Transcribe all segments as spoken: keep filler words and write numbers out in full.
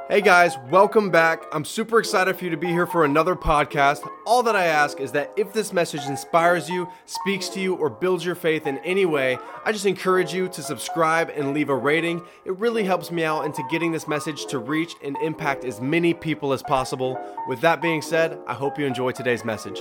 Hey guys, welcome back. I'm super excited for you to be here for another podcast. All that I ask is that if this message inspires you, speaks to you, or builds your faith in any way, I just encourage you to subscribe and leave a rating. It really helps me out into getting this message to reach and impact as many people as possible. With that being said, I hope you enjoy today's message.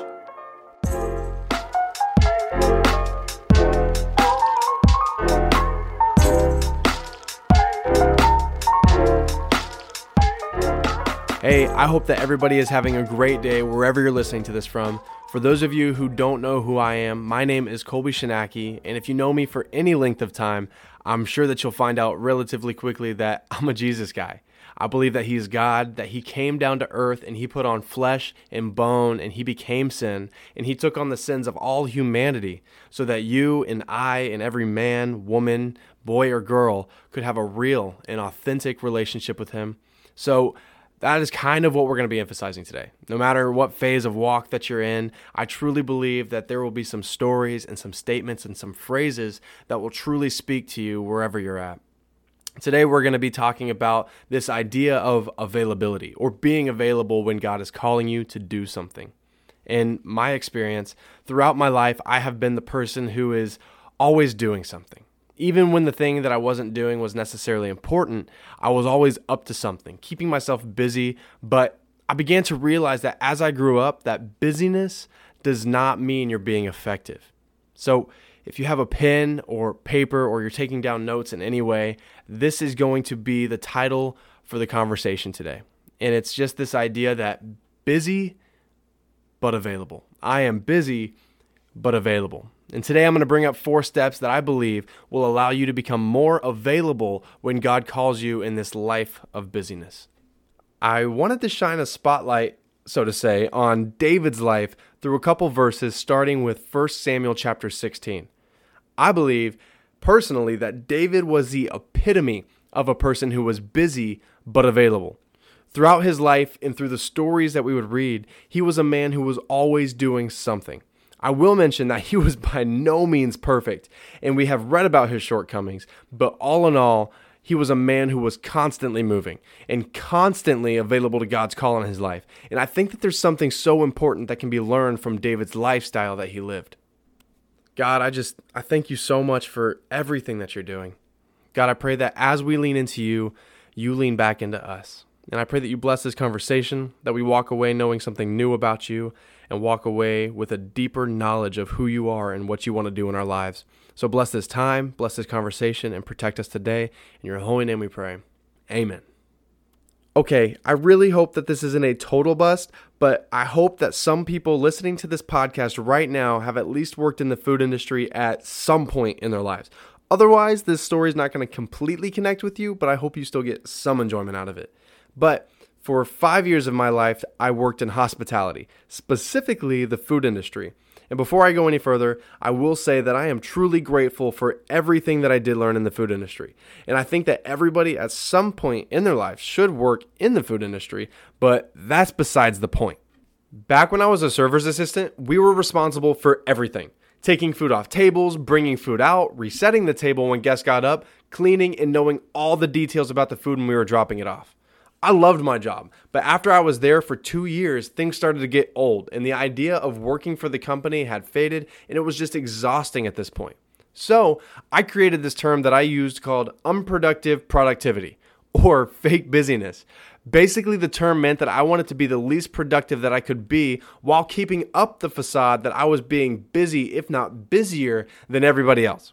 Hey, I hope that everybody is having a great day wherever you're listening to this from. For those of you who don't know who I am, my name is Colby Shinaki, and if you know me for any length of time, I'm sure that you'll find out relatively quickly that I'm a Jesus guy. I believe that He is God, that He came down to earth and He put on flesh and bone and He became sin, and He took on the sins of all humanity so that you and I and every man, woman, boy, or girl could have a real and authentic relationship with Him. So that is kind of what we're going to be emphasizing today. No matter what phase of walk that you're in, I truly believe that there will be some stories and some statements and some phrases that will truly speak to you wherever you're at. Today, we're going to be talking about this idea of availability or being available when God is calling you to do something. In my experience, throughout my life, I have been the person who is always doing something. Even when the thing that I wasn't doing was necessarily important, I was always up to something, keeping myself busy. But I began to realize that as I grew up, that busyness does not mean you're being effective. So if you have a pen or paper or you're taking down notes in any way, this is going to be the title for the conversation today. And it's just this idea that busy but available. I am busy but available. And today I'm going to bring up four steps that I believe will allow you to become more available when God calls you in this life of busyness. I wanted to shine a spotlight, so to say, on David's life through a couple verses starting with First Samuel chapter sixteen. I believe personally that David was the epitome of a person who was busy but available. Throughout his life and through the stories that we would read, he was a man who was always doing something. I will mention that he was by no means perfect, and we have read about his shortcomings, but all in all, he was a man who was constantly moving and constantly available to God's call on his life. And I think that there's something so important that can be learned from David's lifestyle that he lived. God, I just, I thank you so much for everything that you're doing. God, I pray that as we lean into you, you lean back into us. And I pray that you bless this conversation, that we walk away knowing something new about you, and walk away with a deeper knowledge of who you are and what you want to do in our lives. So bless this time, bless this conversation, and protect us today. In your holy name we pray. Amen. Okay, I really hope that this isn't a total bust, but I hope that some people listening to this podcast right now have at least worked in the food industry at some point in their lives. Otherwise, this story is not going to completely connect with you, but I hope you still get some enjoyment out of it. But for five years of my life, I worked in hospitality, specifically the food industry. And before I go any further, I will say that I am truly grateful for everything that I did learn in the food industry. And I think that everybody at some point in their life should work in the food industry, but that's besides the point. Back when I was a server's assistant, we were responsible for everything. Taking food off tables, bringing food out, resetting the table when guests got up, cleaning, and knowing all the details about the food when we were dropping it off. I loved my job, but after I was there for two years, things started to get old, and the idea of working for the company had faded, and it was just exhausting at this point. So I created this term that I used called unproductive productivity, or fake busyness. Basically, the term meant that I wanted to be the least productive that I could be while keeping up the facade that I was being busy, if not busier, than everybody else.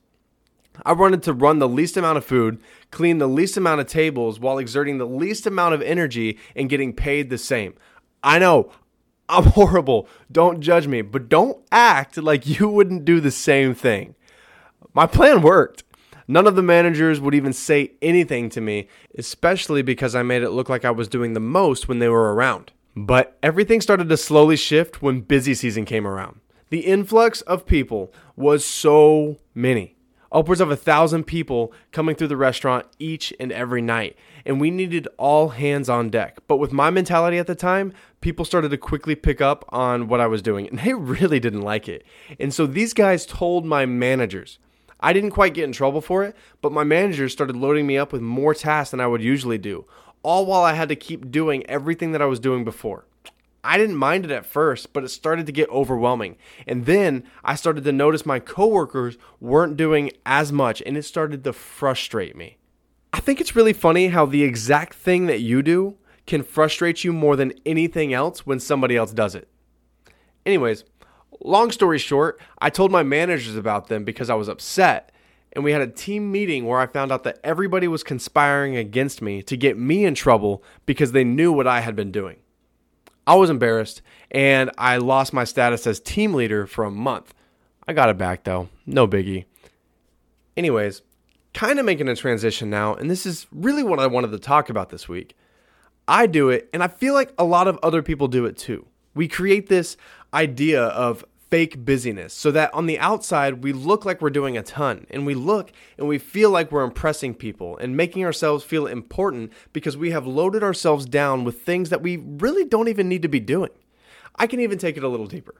I wanted to run the least amount of food, clean the least amount of tables while exerting the least amount of energy and getting paid the same. I know, I'm horrible. Don't judge me, but don't act like you wouldn't do the same thing. My plan worked. None of the managers would even say anything to me, especially because I made it look like I was doing the most when they were around. But everything started to slowly shift when busy season came around. The influx of people was so many. Upwards of a thousand people coming through the restaurant each and every night. And we needed all hands on deck. But with my mentality at the time, people started to quickly pick up on what I was doing. And they really didn't like it. And so these guys told my managers. I didn't quite get in trouble for it, but my managers started loading me up with more tasks than I would usually do. all while I had to keep doing everything that I was doing before. I didn't mind it at first, but it started to get overwhelming. And then I started to notice my coworkers weren't doing as much, and it started to frustrate me. I think it's really funny how the exact thing that you do can frustrate you more than anything else when somebody else does it. Anyways, long story short, I told my managers about them because I was upset, and we had a team meeting where I found out that everybody was conspiring against me to get me in trouble because they knew what I had been doing. I was embarrassed, and I lost my status as team leader for a month. I got it back though, no biggie. Anyways, kind of making a transition now, and this is really what I wanted to talk about this week. I do it, and I feel like a lot of other people do it too. We create this idea of fake busyness so that on the outside we look like we're doing a ton, and we look and we feel like we're impressing people and making ourselves feel important because we have loaded ourselves down with things that we really don't even need to be doing. I can even take it a little deeper.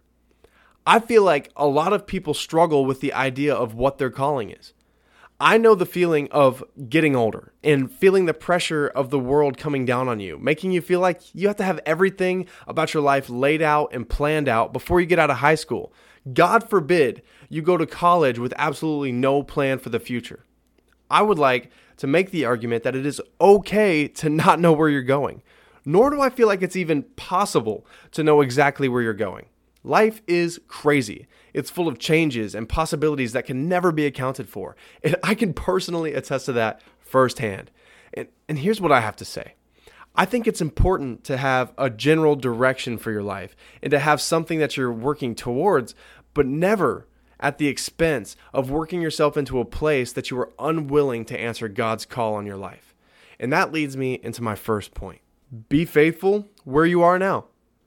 I feel like a lot of people struggle with the idea of what their calling is. I know the feeling of getting older and feeling the pressure of the world coming down on you, making you feel like you have to have everything about your life laid out and planned out before you get out of high school. God forbid you go to college with absolutely no plan for the future. I would like to make the argument that it is okay to not know where you're going, nor do I feel like it's even possible to know exactly where you're going. Life is crazy. It's full of changes and possibilities that can never be accounted for. And I can personally attest to that firsthand. And, and here's what I have to say. I think it's important to have a general direction for your life and to have something that you're working towards, but never at the expense of working yourself into a place that you are unwilling to answer God's call on your life. And that leads me into my first point. Be faithful where you are now.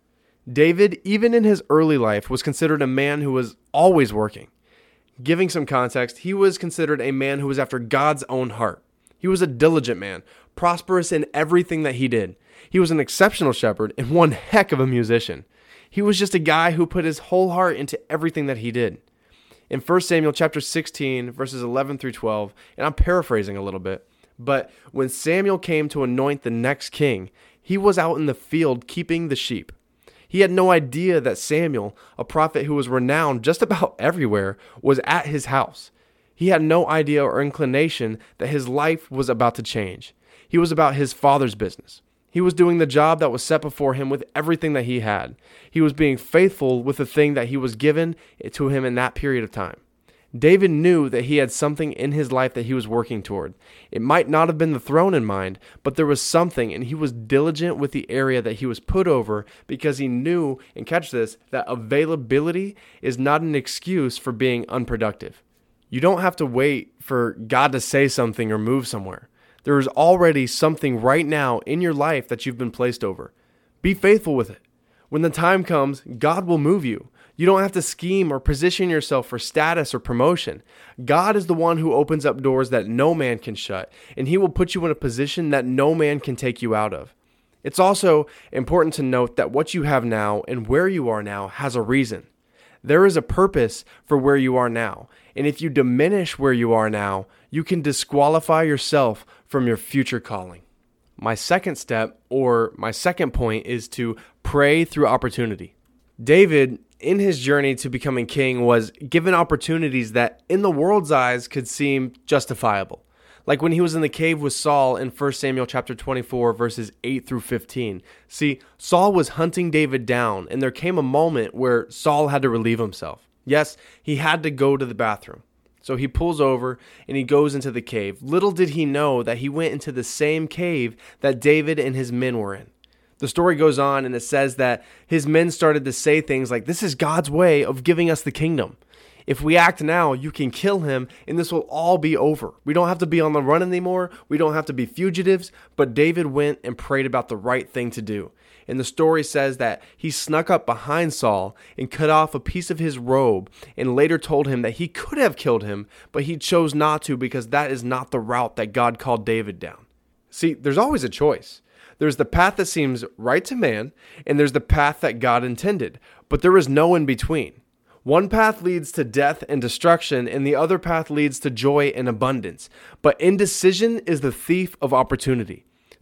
David, even in his early life, was considered a man who was always working. Giving some context, he was considered a man who was after God's own heart. He was a diligent man, prosperous in everything that he did. He was an exceptional shepherd and one heck of a musician. He was just a guy who put his whole heart into everything that he did. In First Samuel chapter sixteen, verses eleven through twelve, and I'm paraphrasing a little bit, but when Samuel came to anoint the next king, he was out in the field keeping the sheep. He had no idea that Samuel, a prophet who was renowned just about everywhere, was at his house. He had no idea or inclination that his life was about to change. He was about his father's business. He was doing the job that was set before him with everything that he had. He was being faithful with the thing that he was given to him in that period of time. David knew that he had something in his life that he was working toward. It might not have been the throne in mind, but there was something, and he was diligent with the area that he was put over because he knew, and catch this, that availability is not an excuse for being unproductive. You don't have to wait for God to say something or move somewhere. There is already something right now in your life that you've been placed over. Be faithful with it. When the time comes, God will move you. You don't have to scheme or position yourself for status or promotion. God is the one who opens up doors that no man can shut, and he will put you in a position that no man can take you out of. It's also important to note that what you have now and where you are now has a reason. There is a purpose for where you are now, and if you diminish where you are now, you can disqualify yourself from your future calling. My second step, or my second point, is to pray through opportunity. David, in his journey to becoming king, was given opportunities that in the world's eyes could seem justifiable. Like when he was in the cave with Saul in First Samuel chapter twenty-four, verses eight through fifteen. See, Saul was hunting David down, and there came a moment where Saul had to relieve himself. Yes, he had to go to the bathroom. So he pulls over and he goes into the cave. Little did he know that he went into the same cave that David and his men were in. The story goes on and it says that his men started to say things like, "This is God's way of giving us the kingdom. If we act now, you can kill him and this will all be over. We don't have to be on the run anymore. We don't have to be fugitives." But David went and prayed about the right thing to do. And the story says that he snuck up behind Saul and cut off a piece of his robe and later told him that he could have killed him, but he chose not to because that is not the route that God called David down. See, there's always a choice. There's the path that seems right to man, and there's the path that God intended, but there is no in between. One path leads to death and destruction, and the other path leads to joy and abundance. But indecision is the thief of opportunity.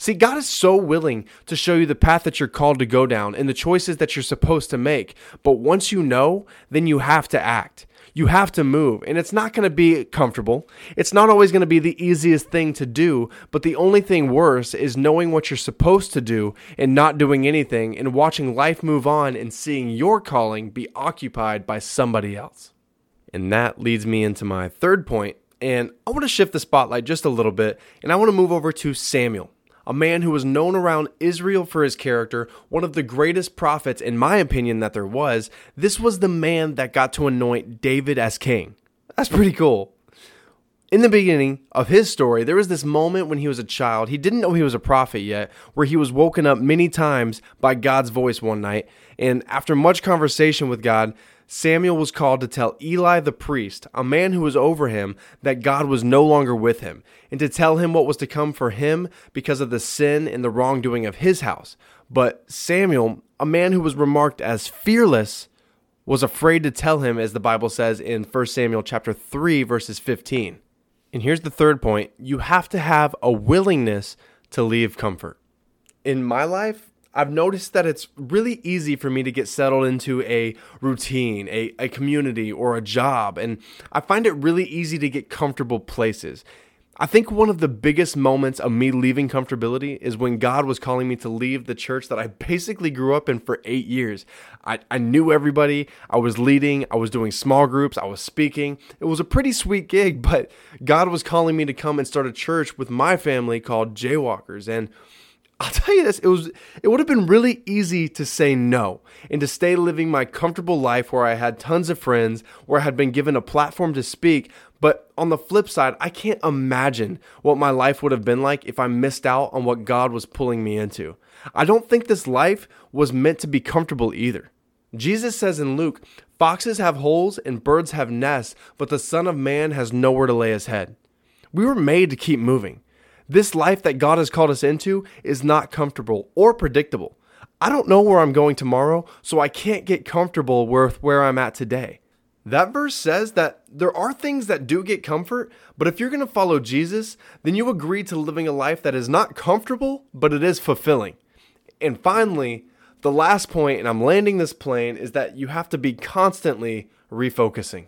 See, God is so willing to show you the path that you're called to go down and the choices that you're supposed to make. But once you know, then you have to act. You have to move, and it's not going to be comfortable. It's not always going to be the easiest thing to do, but the only thing worse is knowing what you're supposed to do and not doing anything and watching life move on and seeing your calling be occupied by somebody else. And that leads me into my third point, and I want to shift the spotlight just a little bit, and I want to move over to Samuel, a man who was known around Israel for his character, one of the greatest prophets, in my opinion, that there was. This was the man that got to anoint David as king. That's pretty cool. In the beginning of his story, there was this moment when he was a child. He didn't know he was a prophet yet, where he was woken up many times by God's voice one night. And after much conversation with God, Samuel was called to tell Eli the priest, a man who was over him, that God was no longer with him, and to tell him what was to come for him because of the sin and the wrongdoing of his house. But Samuel, a man who was remarked as fearless, was afraid to tell him, as the Bible says in First Samuel chapter three, verses fifteen. And here's the third point. You have to have a willingness to leave comfort. In my life, I've noticed that it's really easy for me to get settled into a routine, a, a community, or a job, and I find it really easy to get comfortable places. I think one of the biggest moments of me leaving comfortability is when God was calling me to leave the church that I basically grew up in for eight years. I, I knew everybody, I was leading, I was doing small groups, I was speaking. It was a pretty sweet gig, but God was calling me to come and start a church with my family called Jaywalkers, and I'll tell you this, it was it would have been really easy to say no and to stay living my comfortable life where I had tons of friends, where I had been given a platform to speak. But on the flip side, I can't imagine what my life would have been like if I missed out on what God was pulling me into. I don't think this life was meant to be comfortable either. Jesus says in Luke, "Foxes have holes and birds have nests, but the Son of Man has nowhere to lay his head." We were made to keep moving. This life that God has called us into is not comfortable or predictable. I don't know where I'm going tomorrow, so I can't get comfortable with where I'm at today. That verse says that there are things that do get comfort, but if you're going to follow Jesus, then you agree to living a life that is not comfortable, but it is fulfilling. And finally, the last point, and I'm landing this plane, is that you have to be constantly refocusing.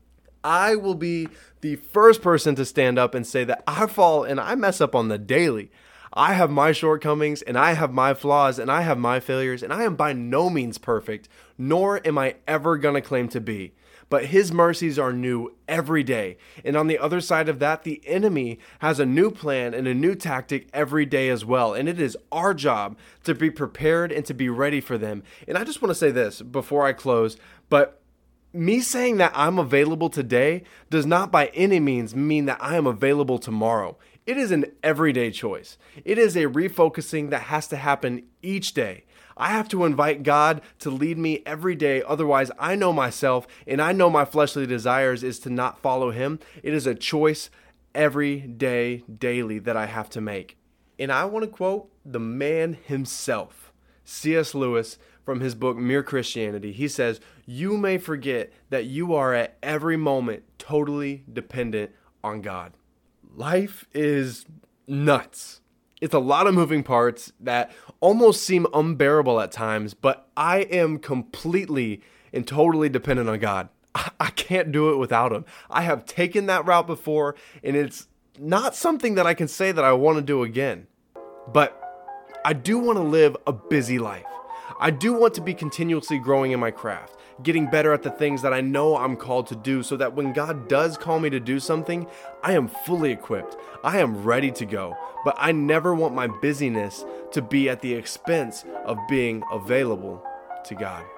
I will be the first person to stand up and say that I fall and I mess up on the daily. I have my shortcomings and I have my flaws and I have my failures, and I am by no means perfect, nor am I ever going to claim to be. But His mercies are new every day. And on the other side of that, the enemy has a new plan and a new tactic every day as well. And it is our job to be prepared and to be ready for them. And I just want to say this before I close, but me saying that I'm available today does not by any means mean that I am available tomorrow. It is an everyday choice. It is a refocusing that has to happen each day. I have to invite God to lead me every day. Otherwise, I know myself and I know my fleshly desires is to not follow Him. It is a choice every day, daily, that I have to make. And I want to quote the man himself, C S Lewis, from his book, Mere Christianity. He says, "You may forget that you are at every moment totally dependent on God." Life is nuts. It's a lot of moving parts that almost seem unbearable at times, but I am completely and totally dependent on God. I can't do it without Him. I have taken that route before, and it's not something that I can say that I want to do again. But I do want to live a busy life. I do want to be continuously growing in my craft, getting better at the things that I know I'm called to do, so that when God does call me to do something, I am fully equipped. I am ready to go. But I never want my busyness to be at the expense of being available to God.